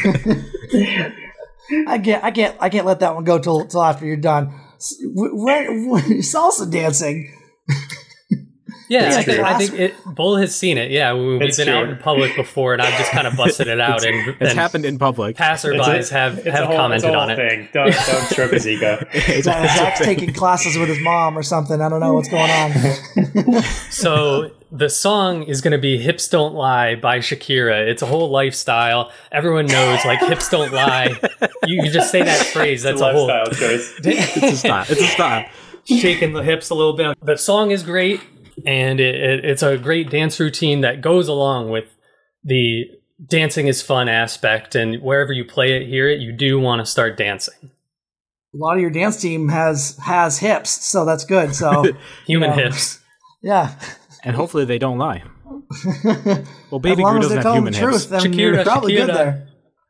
I can't let that one go till after you're done. Salsa dancing.
Yeah, I think Bull has seen it. Yeah, we've been out in public before, and I've just kind of busted it out.
It's happened in public.
Passerbys have commented on it.
Thing. Don't stroke his ego.
Zach's taking classes with his mom or something. I don't know what's going on.
So the song is going to be "Hips Don't Lie" by Shakira. It's a whole lifestyle. Everyone knows, like, hips don't lie. You just say that phrase. That's a whole
lifestyle choice.
It's a style.
Shaking the hips a little bit. The song is great. And it's a great dance routine that goes along with the dancing is fun aspect. And wherever you play it, hear it, you do want to start dancing.
A lot of your dance team has hips, so that's good. So
Human hips.
Yeah.
And hopefully they don't lie. Well, Baby
as long
Groot
as they're
doesn't have
telling
human
the truth,
hips.
then you're probably good there.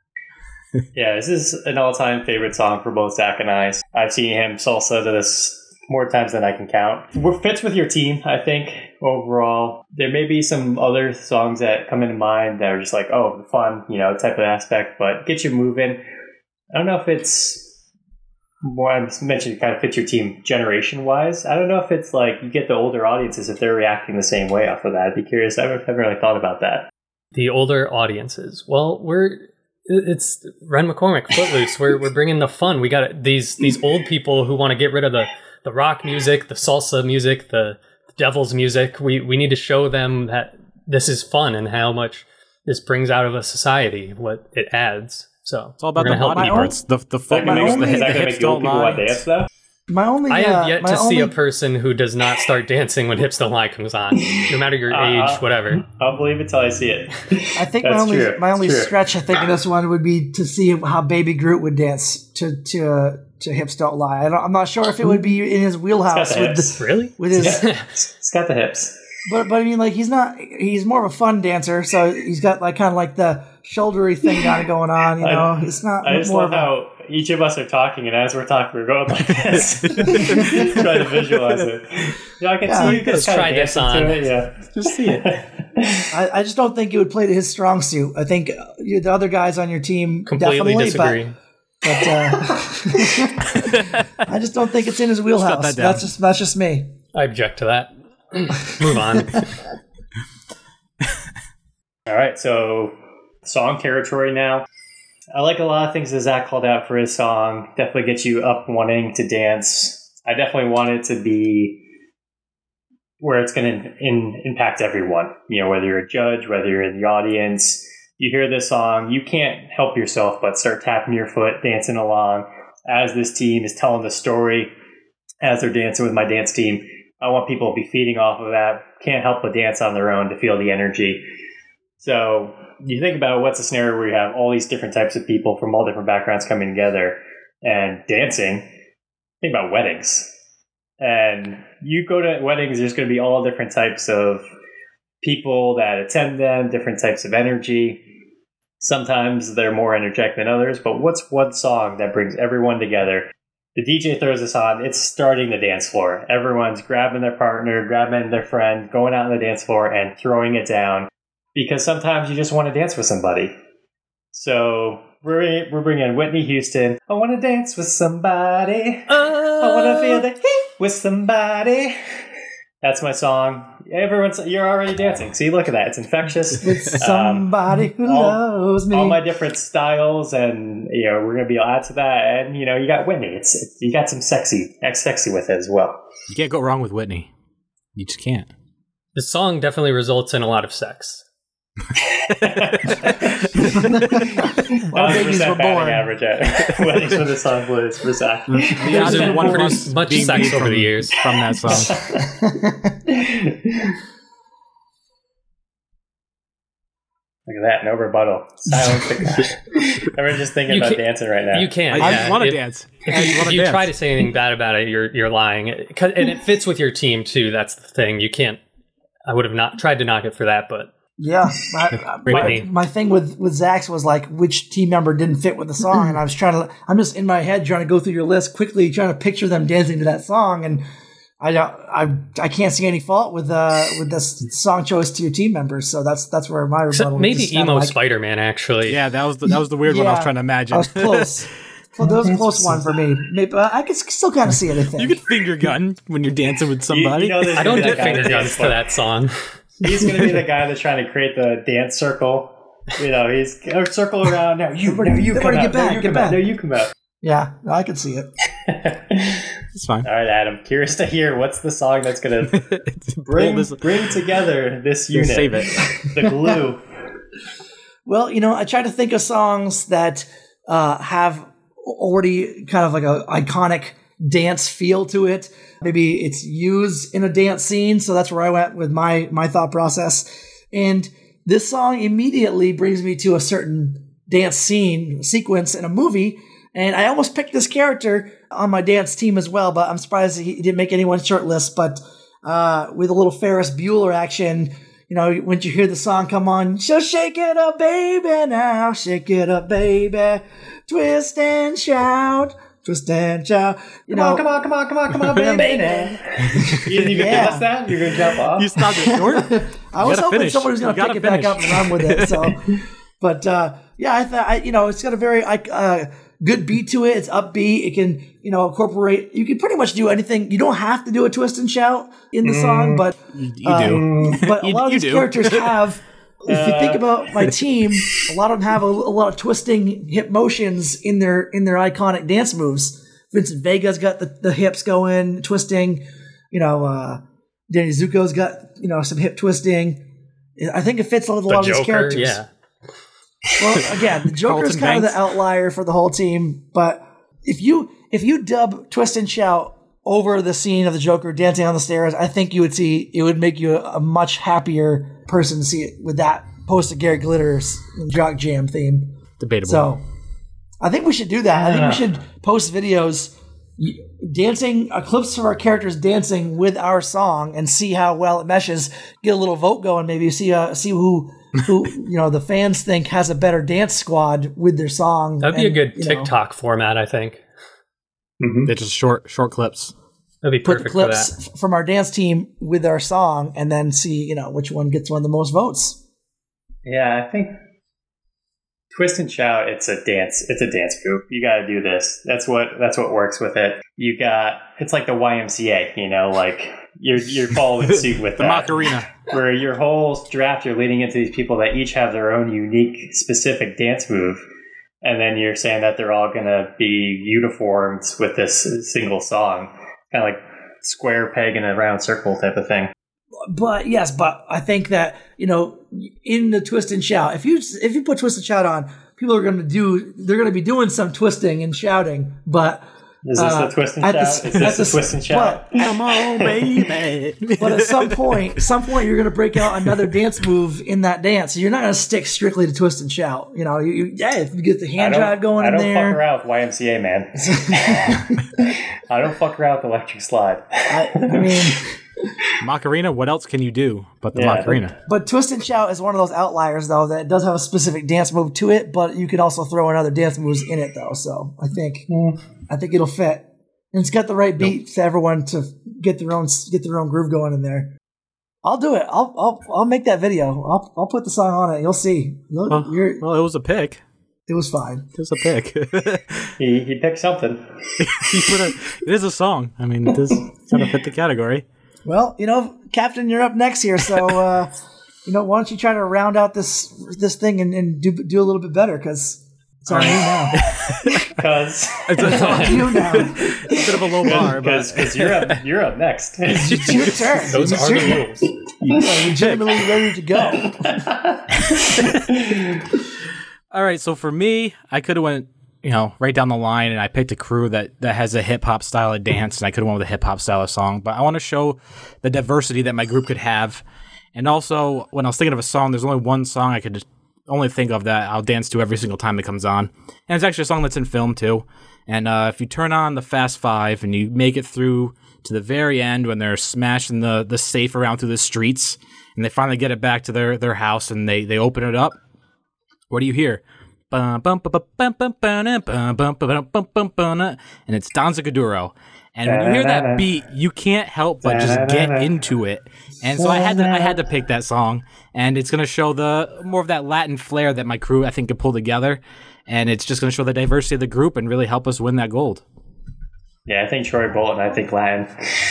Yeah, this is an all-time favorite song for both Zach and I. I've seen him salsa to this more times than I can count. It fits with your team, I think, overall. There may be some other songs that come into mind that are just like, oh, the fun, type of aspect, but get you moving. I don't know if it's more, I mentioned, kind of fits your team generation-wise. I don't know if it's like you get the older audiences, if they're reacting the same way off of that. I'd be curious. I haven't really thought about that.
The older audiences. Well, it's Ren McCormick, Footloose. We're bringing the fun. We got these old people who want to get rid of the rock music, the salsa music, the devil's music. We need to show them that this is fun and how much this brings out of a society, what it adds. So
it's all about the body parts, the foot moves, the hips don't lie.
Dance, though?
I have yet to see a person who does not start dancing when Hips Don't Lie comes on, no matter your age, whatever.
I'll believe it till I see it.
I think my only stretch, I think, in this one would be to see how Baby Groot would dance to Hips Don't Lie. I'm not sure if it would be in his wheelhouse.
Really?
With his, it's got the hips.
But I mean, like, he's more of a fun dancer, so he's got like kind of like the shouldery thing kind of going on, it's not
I just
more
love how each of us are talking, and as we're talking, we're going like this. Try to visualize it. I can see you guys
try this on.
Just see it.
I just don't think it would play to his strong suit. I think the other guys on your team
completely disagree.
But I just don't think it's in his wheelhouse. That's just me.
I object to that. Move on.
All right, so song territory now. I like a lot of things that Zach called out for his song. Definitely gets you up wanting to dance. I definitely want it to be where it's going to impact everyone. Whether you're a judge, whether you're in the audience, you hear this song, you can't help yourself but start tapping your foot, dancing along as this team is telling the story, as they're dancing with my dance team. I want people to be feeding off of that. Can't help but dance on their own to feel the energy. So you think about what's a scenario where you have all these different types of people from all different backgrounds coming together and dancing. Think about weddings. And you go to weddings, there's going to be all different types of people that attend them, different types of energy. Sometimes they're more energetic than others, but what's one song that brings everyone together? The DJ throws this on, it's starting the dance floor. Everyone's grabbing their partner, grabbing their friend, going out on the dance floor and throwing it down, because sometimes you just want to dance with somebody. So we're bringing Whitney Houston. I want to dance with somebody. I want to feel the heat with somebody. That's my song. You're already dancing. See, look at that. It's infectious.
With somebody who loves me.
All my different styles, and we're gonna be add to that. And you got Whitney. You got some sexy with it as well.
You can't go wrong with Whitney. You just can't.
The song definitely results in a lot of sex.
100% batting average at weddings when the song plays for Zach.
There's been produced much sex over the years
from that song.
Look at that, no rebuttal. Silence. Everyone's just thinking about dancing right now.
You can't.
I just want to dance.
If you try to say anything bad about it, you're lying. And it fits with your team too. That's the thing. You can't. I would have not tried to knock it for that, but.
Yeah, my thing with Zach's was like which team member didn't fit with the song, and I'm just in my head trying to go through your list quickly, trying to picture them dancing to that song, and I can't see any fault with this song choice to your team members, so that's where my rebuttal.
Maybe emo Spider-Man actually.
Yeah, that was the weird one I was trying to imagine.
I was close. Well, that was a close one for me. Maybe, I could still kind of see it. I think
you could finger gun when you're dancing with somebody.
I don't do finger guns to that song.
He's going to be the guy that's trying to create the dance circle. He's circle around. No, you come out. No, you come out.
Yeah, no, I can see it.
It's fine.
All right, Adam. Curious to hear what's the song that's going to bring together this unit.
Save it.
The glue.
Well, I try to think of songs that have already kind of like a iconic dance feel to it. Maybe it's used in a dance scene, so that's where I went with my thought process. And this song immediately brings me to a certain dance scene sequence in a movie, and I almost picked this character on my dance team as well, but I'm surprised he didn't make anyone's short list. But with a little Ferris Bueller action, once you hear the song come on, so shake it up, baby, now, shake it up, baby, twist and shout. Twist and shout.
Come on, baby. You didn't even give us that? You're going to jump off?
You stopped it short?
I was hoping someone was going to pick it back up and run with it. So, but I thought, it's got a very good beat to it. It's upbeat. It can, incorporate. You can pretty much do anything. You don't have to do a twist and shout in the song, but
you do.
But a lot of these characters have. If you think about my team, a lot of them have a lot of twisting hip motions in their iconic dance moves. Vincent Vega's got the hips going, twisting. Danny Zuko's got some hip twisting. I think it fits a lot of these characters.
Yeah.
Well, again, the Joker's kind of the outlier for the whole team. But if you dub Twist and Shout over the scene of the Joker dancing on the stairs, I think you would see it would make you a much happier person to see it with that post to Gary Glitter's Jock Jam theme.
Debatable.
So I think we should do that. I think we should post videos dancing, clips of our characters dancing with our song, and see how well it meshes. Get a little vote going, maybe see who the fans think has a better dance squad with their song.
That'd be a good TikTok format, I think.
Mm-hmm. They're just short clips.
That'd be perfect.
Put the clips from our dance team with our song, and then see which one gets one of the most votes.
Yeah, I think Twist and Shout. It's a dance group. You got to do this. That's what works with it. It's like the YMCA. Like you're following suit with
the
that.
Macarena,
where your whole draft you're leading into these people that each have their own unique, specific dance move. And then you're saying that they're all going to be uniformed with this single song. Kind of like square peg in a round circle type of thing.
But I think that, in the Twist and Shout, if you put Twist and Shout on, people are going to be doing some twisting and shouting, but
is this the Twist and Shout? Is this the Twist and Shout?
Come on, baby.
But at some point you're going to break out another dance move in that dance. You're not going to stick strictly to Twist and Shout. If you get the hand drive going in there.
I don't fuck around with YMCA, man. I don't fuck around with Electric Slide.
I mean,
Macarena, what else can you do but the Macarena?
But Twist and Shout is one of those outliers, though, that does have a specific dance move to it, but you can also throw in other dance moves in it, though. So I think it'll fit. And it's got the right beat for everyone to get their own groove going in there. I'll do it. I'll make that video. I'll put the song on it. You'll see.
Well, it was a pick.
It was fine.
It was a pick.
He picked something.
It is a song. I mean, it does kind of fit the category.
Well, Captain, you're up next here. So, why don't you try to round out this thing and do a little bit better? Because it's on you now.
Because
it's on you now.
It's a bit of a low bar,
because you're up next.
It's your turn.
Those are the rules.
You are legitimately ready to go.
All right, so for me, I could have went, right down the line, and I picked a crew that has a hip hop style of dance, and I could have went with a hip hop style of song. But I want to show the diversity that my group could have, and also when I was thinking of a song, there's only one song I could only think of that I'll dance to every single time it comes on, and it's actually a song that's in film too. And if you turn on the Fast Five and you make it through to the very end when they're smashing the safe around through the streets, and they finally get it back to their house, and they open it up. What do you hear? And it's Danza Kuduro. And when you hear that beat, you can't help but just get into it. And so I had to pick that song. And it's going to show the more of that Latin flair that my crew, I think, could pull together. And it's just going to show the diversity of the group and really help us win that gold.
Yeah, I think Troy Bolton. I think Latin.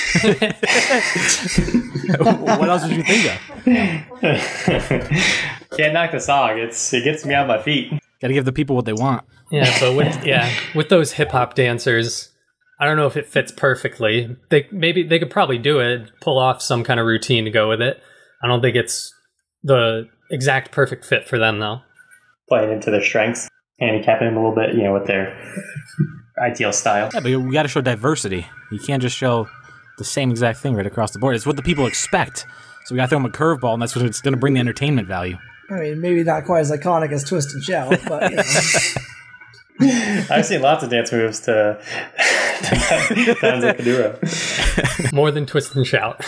What else did you think of?
Can't knock the song. It gets me on my feet.
Got to give the people what they want.
Yeah, but with those hip hop dancers, I don't know if it fits perfectly. They could probably do it, pull off some kind of routine to go with it. I don't think it's the exact perfect fit for them though.
Playing into their strengths, handicapping them a little bit, with their ideal style.
Yeah, but we got to show diversity. You can't just show the same exact thing right across the board. It's what the people expect. So we got to throw them a curveball, and that's what it's going to bring the entertainment value.
I mean, maybe not quite as iconic as Twist and Shout, but
I've seen lots of dance moves to Danza Kuduro.
More than Twist and Shout.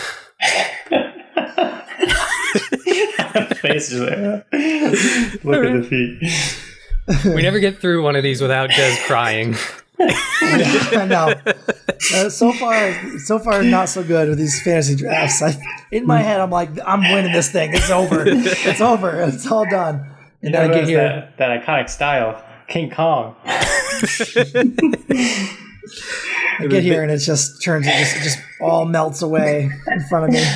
Face just like, look at the feet.
We never get through one of these without Des crying.
I know. So far, not so good with these fantasy drafts. In my head, I'm like, I'm winning this thing. It's over. It's over. It's all done. And then I get here.
That iconic style, King Kong.
I get here and it just turns. It just all melts away in front of me.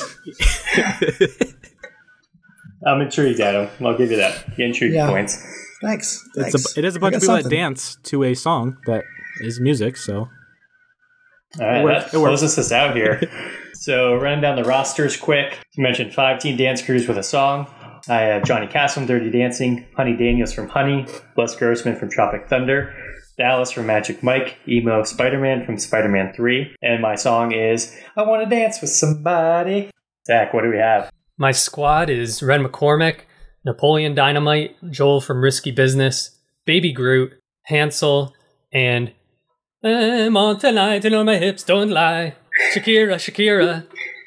I'm intrigued, Adam. I'll give you that. You intrigued points.
Thanks.
It is a bunch of people that dance to a song that is music, so.
All right, that closes us out here. So, running down the rosters quick. You mentioned 5-team dance crews with a song. I have Johnny Cass from Dirty Dancing, Honey Daniels from Honey, Bless Grossman from Tropic Thunder, Dallas from Magic Mike, Emo Spider-Man from Spider-Man 3, and my song is I Want to Dance with Somebody. Zach, what do we have?
My squad is Red McCormick, Napoleon Dynamite, Joel from Risky Business, Baby Groot, Hansel, and I'm on tonight and my hips don't lie. Shakira.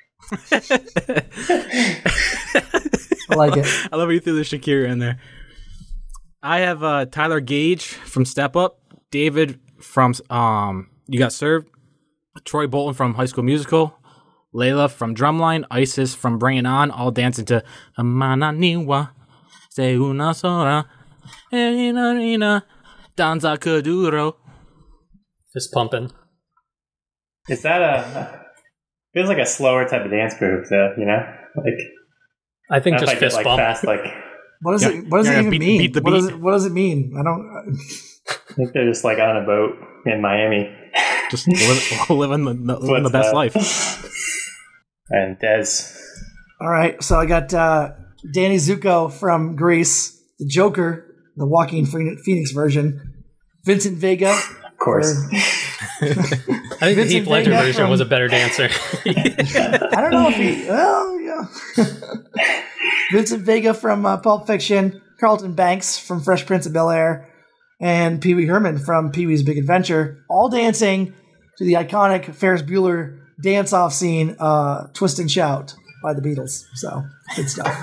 I like it.
I love how you threw the Shakira in there. I have Tyler Gage from Step Up, David from You Got Served, Troy Bolton from High School Musical, Layla from Drumline, Isis from Bring It On, all dancing to Amananiwa, Se Una Sola, Ina, Danza Kuduro.
Fist pumping.
Is that feels like a slower type of dance move, though, Like,
I think just fist bump.
Fast, like,
what does it even mean?
Beat the beat.
What does it mean? I don't.
I think they're just like on a boat in Miami.
Just living the best life.
And Des.
All right, so I got Danny Zuko from Grease, the Joker, the Joaquin Phoenix version, Vincent Vega.
Of course.
I think the Heath Ledger version was a better dancer.
I don't know if he... Well, yeah. Vincent Vega from Pulp Fiction, Carlton Banks from Fresh Prince of Bel-Air, and Pee Wee Herman from Pee Wee's Big Adventure, all dancing to the iconic Ferris Bueller dance-off scene, Twist and Shout by the Beatles. So, good stuff.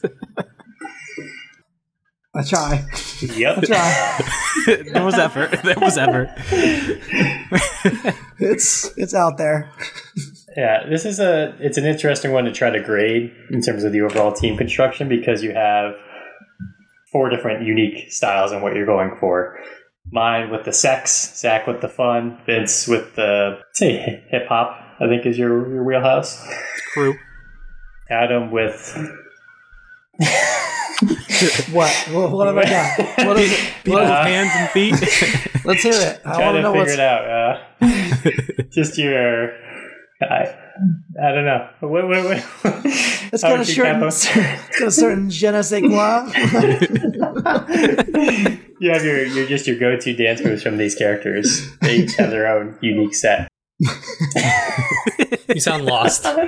I try.
Yep.
I try.
There was effort.
It's out there.
Yeah, it's an interesting one to try to grade in terms of the overall team construction because you have 4 different unique styles in what you're going for. Mine with the sex, Zach with the fun, Vince with the, say, hip hop, I think is your wheelhouse.
Crew.
Adam with...
What have I got? What is it?
People with hands and feet.
Let's hear it. I want to know
figure it out. Just your... I don't know. Wait.
It's got a certain je ne sais quoi.
You have your go-to dance moves from these characters. They each have their own unique set.
You sound lost.
So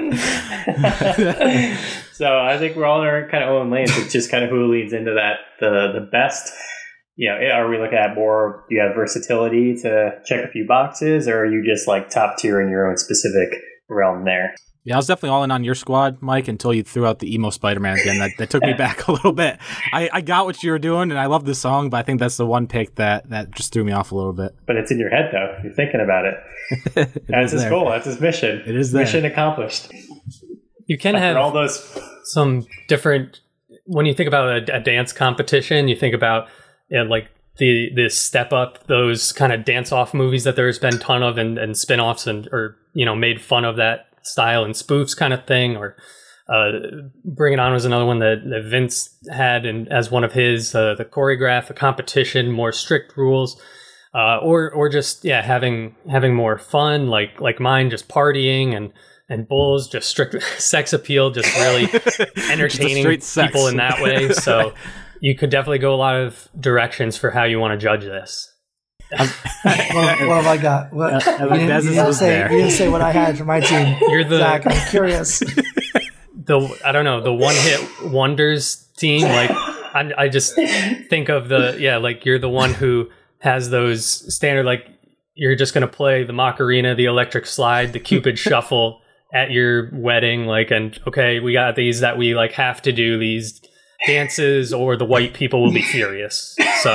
I think we're all in our kind of own lanes. It's just kind of who leads into that the best. Are we looking at more? Do you have versatility to check a few boxes, or are you just like top tier in your own specific realm there?
Yeah, I was definitely all in on your squad, Mike, until you threw out the emo Spider-Man again. That took me back a little bit. I got what you were doing, and I love the song, but I think that's the one pick that just threw me off a little bit.
But it's in your head, though. You're thinking about it. That's his goal. That's his mission.
It is there.
Mission accomplished.
You can have
all those
some different... When you think about a dance competition, you think about like the Step Up, those kind of dance-off movies that there's been a ton of, and spin-offs or made fun of that style and spoofs kind of thing, or Bring It On was another one that Vince had and as one of his, the choreograph, a competition, more strict rules, or just having more fun, like mine, just partying, and Bulls, just strict sex appeal, just really entertaining people in that way. So you could definitely go a lot of directions for how you want to judge this.
What have I got? You didn't say what I had for my team.
You're
Zach, I'm curious.
I don't know, the one hit wonders team. Like I just think of like you're the one who has those standard, like you're just going to play the Macarena, the Electric Slide, the Cupid Shuffle at your wedding. Like, and okay, we got these that we like have to do these dances or the white people will be furious. So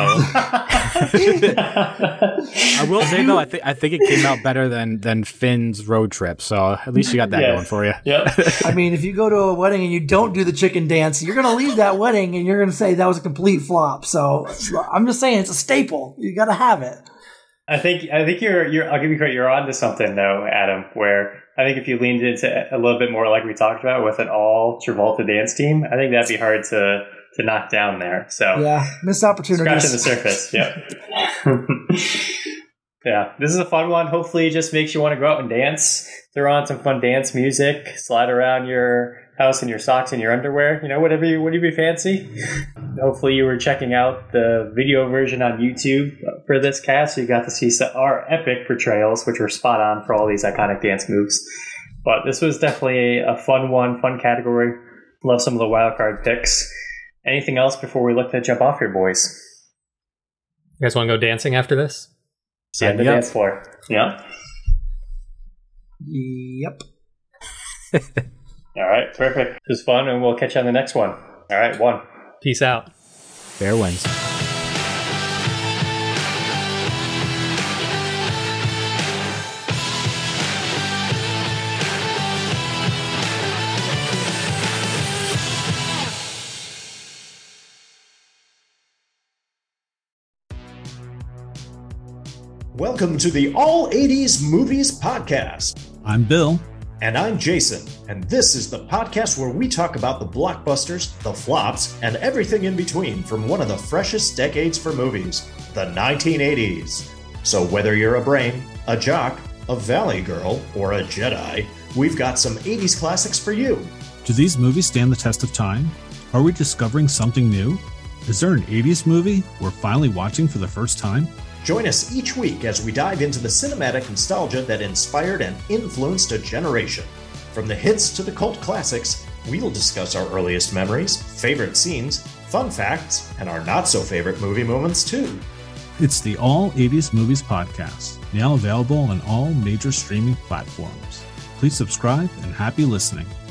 I will say though, I think it came out better than Finn's road trip. So at least you got that going for you.
Yep.
I mean, if you go to a wedding and you don't do the chicken dance, you're going to leave that wedding and you're going to say that was a complete flop. So I'm just saying it's a staple. You got to have it.
I think you're I'll give you credit. You're onto something though, Adam, where I think if you leaned into a little bit more like we talked about with an all Travolta dance team, I think that'd be hard to knock down there. So
yeah, missed opportunities.
Scratching the surface. Yep. Yeah, this is a fun one. Hopefully it just makes you want to go out and dance. Throw on some fun dance music, slide around your house in your socks and your underwear, whatever you fancy. Hopefully you were checking out the video version on YouTube for this cast, so you got to see our epic portrayals, which were spot on for all these iconic dance moves. But this was definitely a fun one, fun category. Love some of the wild card picks. Anything else before we look to jump off here, boys?
You guys want to go dancing after this?
Yeah, the dance floor. Yeah.
Yep.
All right, perfect. This was fun, and we'll catch you on the next one. All right, 1.
Peace out.
Fair wins.
Welcome to the All 80s Movies Podcast.
I'm Bill.
And I'm Jason. And this is the podcast where we talk about the blockbusters, the flops, and everything in between from one of the freshest decades for movies, the 1980s. So whether you're a brain, a jock, a valley girl, or a Jedi, we've got some 80s classics for you.
Do these movies stand the test of time? Are we discovering something new? Is there an 80s movie we're finally watching for the first time?
Join us each week as we dive into the cinematic nostalgia that inspired and influenced a generation. From the hits to the cult classics, we'll discuss our earliest memories, favorite scenes, fun facts, and our not-so-favorite movie moments too.
It's the All 80s Movies Podcast, now available on all major streaming platforms. Please subscribe and happy listening.